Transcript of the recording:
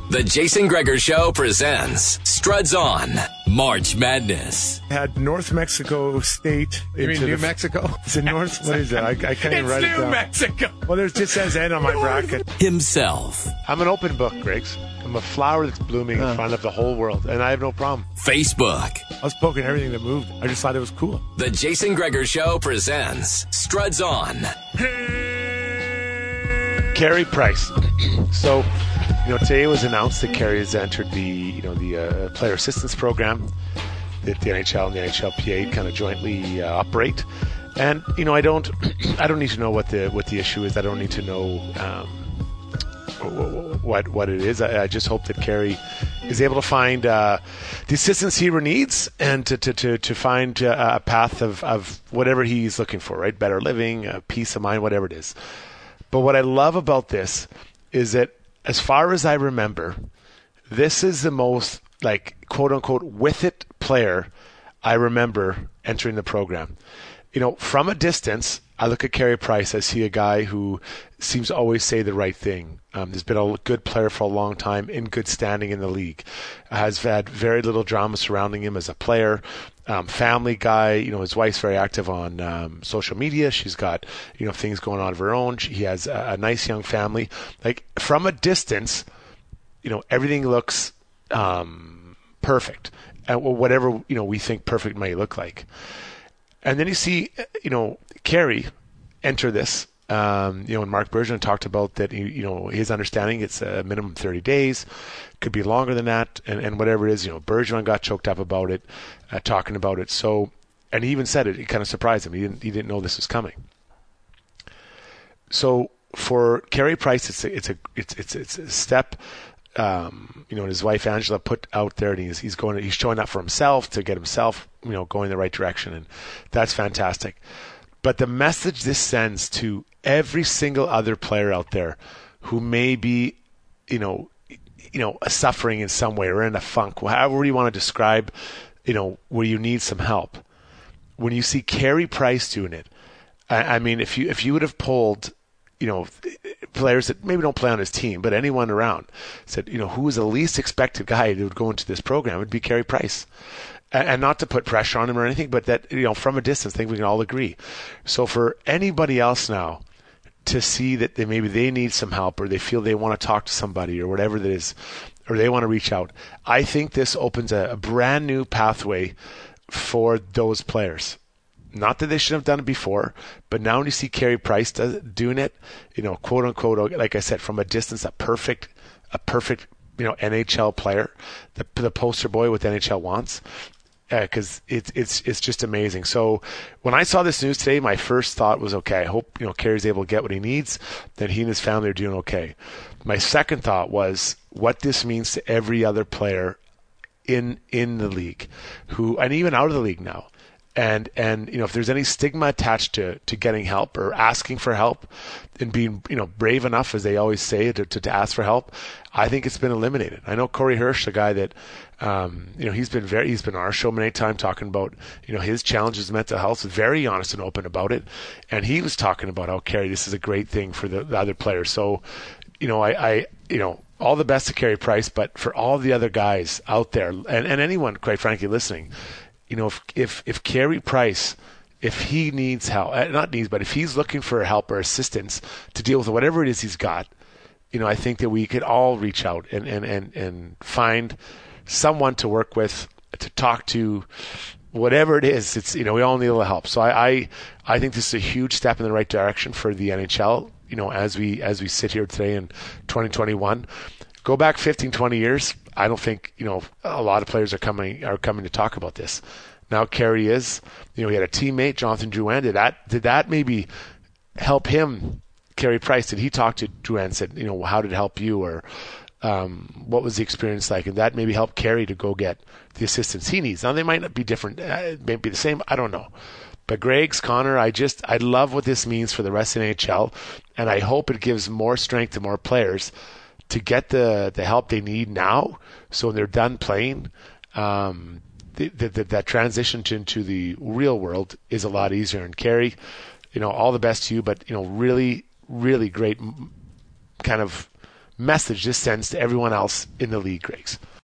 The Jason Gregor Show presents Struds On March Madness. Had North Mexico State. You mean New Mexico? Is it North? What is it? I can't even write it down. New Mexico. Well, there's just says N on my bracket. Himself. I'm an open book, Griggs. I'm a flower that's blooming in front of the whole world, and I have no problem. Facebook. I was poking everything that moved. I just thought it was cool. The Jason Gregor Show presents Struds On. Carey Price. So, today it was announced that Carey has entered the player assistance program that the NHL and the NHLPA kind of jointly operate. And I don't need to know what the issue is. I don't need to know what it is. I just hope that Carey is able to find the assistance he needs and to find a path of whatever he's looking for, right? Better living, peace of mind, whatever it is. But what I love about this is that, as far as I remember, this is the most, quote unquote, with it player I remember entering the program. From a distance, I look at Carey Price. I see a guy who seems to always say the right thing. He's been a good player for a long time, in good standing in the league. Has had very little drama surrounding him as a player. Family guy. His wife's very active on social media. She's got things going on of her own. He has a nice young family. From a distance, everything looks perfect. Whatever we think perfect might look like. And then you see, Carey enter this. And Marc Bergevin talked about that. His understanding, it's a minimum 30 days, could be longer than that, and whatever it is. Bergevin got choked up about it, talking about it. So, and he even said it. It kind of surprised him. He didn't know this was coming. So for Carey Price, it's a step. And his wife Angela put out there, and he's showing up for himself to get himself, going in the right direction, and that's fantastic. But the message this sends to every single other player out there who may be, suffering in some way or in a funk, however you want to describe, where you need some help. When you see Carey Price doing it, I mean, if you would have polled, players that maybe don't play on his team, but anyone around, said, who is the least expected guy that would go into this program, it would be Carey Price. And not to put pressure on him or anything, but that, from a distance, I think we can all agree. So for anybody else now to see that maybe they need some help, or they feel they want to talk to somebody, or whatever that is, or they want to reach out, I think this opens a brand new pathway for those players. Not that they shouldn't have done it before, but now when you see Carey Price doing it, quote unquote, like I said, from a distance, a perfect, NHL player, the poster boy what the NHL wants, because it's just amazing. So when I saw this news today, my first thought was, okay, I hope Carey's able to get what he needs, that he and his family are doing okay. My second thought was what this means to every other player in the league, and even out of the league now. And if there's any stigma attached to getting help or asking for help and being brave enough, as they always say, to ask for help, I think it's been eliminated. I know Corey Hirsch, the guy that he's been on our show many times talking about his challenges with mental health, very honest and open about it, and he was talking about how Carey, this is a great thing for the other players. So I all the best to Carey Price, but for all the other guys out there and anyone, quite frankly, listening. If Carey Price, if he needs help, but if he's looking for help or assistance to deal with whatever it is he's got, I think that we could all reach out and find someone to work with, to talk to, whatever it is. It's we all need a little help. So I think this is a huge step in the right direction for the NHL. As we sit here today in 2021. Go back 15, 20 years, I don't think, a lot of players are coming to talk about this. Now Carey is, he had a teammate, Jonathan Drouin. Did that maybe help him, Carey Price? Did he talk to Drouin and said, how did it help you? Or what was the experience like? And that maybe helped Carey to go get the assistance he needs. Now they might not be different, maybe the same, I don't know. But Greg's, Connor, I love what this means for the rest of the NHL, and I hope it gives more strength to more players to get the help they need now, so when they're done playing, that transition into the real world is a lot easier. And Carey, all the best to you, but really, really great kind of message this sends to everyone else in the league, Griggs?